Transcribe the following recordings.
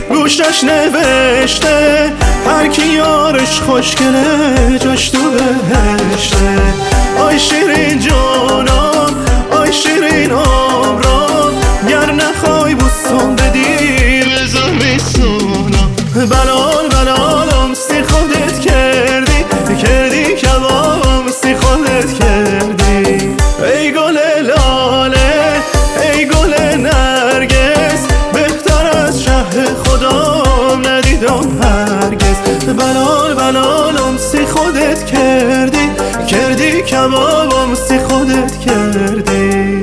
گوشش نوشته هر کی یارش خوشگله جاش تو بهشته. آی شیرین جانم آی شیرین عمرم، گر نخوای بوسم بدی بذار بسونم. بلال بلالم سی خودت کردی کبابم سی خودت کردی. ای گل لاله ای گل نرگس، بهتر از شه خودم ندیدم هرگز. بلال بلالم سی خودت کردی کبابم سی خودت کردی.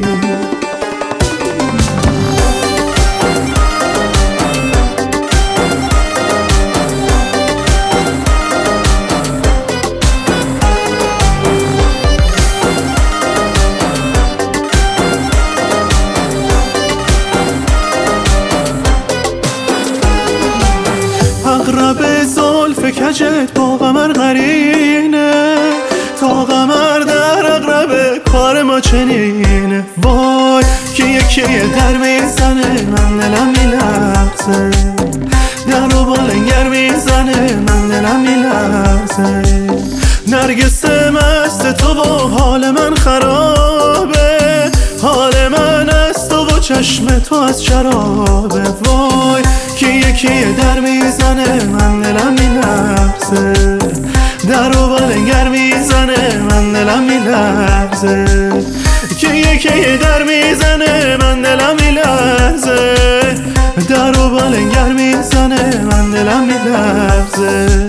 اقرب زلف کجت با قمر قرینه، تا قمر در اقرب کار ما چنینه. وای که یکی در میزنه من دلم میلرزه، در و بالنگر میزنه من دلم میلرزه. نرگس مست تو و حال من خرابه، حال من از تو و چشم تو از شرابه. وای که یکی در میزنه من دلم میلرزه، در و بالنگر میزنه من دلم میلرزه. که یکی در میزنه من دلم میلرزه، در و بالنگر میزنه من دلم میلرزه.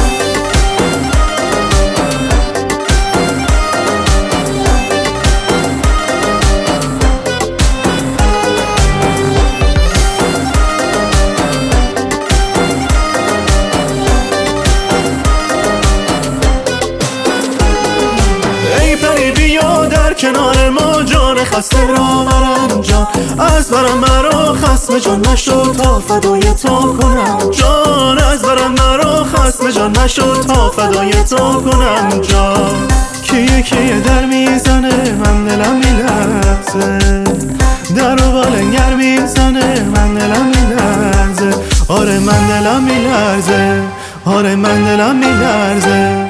کنار ما جان خسته را مرم جان، از برم مرا خسم جان نشد تا فدای تو کنم جان، از برم مرا خسم جان نشد تا فدای تو کنم جان. که یکی در میزنه من دلم میلرزه، در و بالنگر میزنه من دلم میلرزه. آره من دلم میلرزه، آره من دلم میلرزه.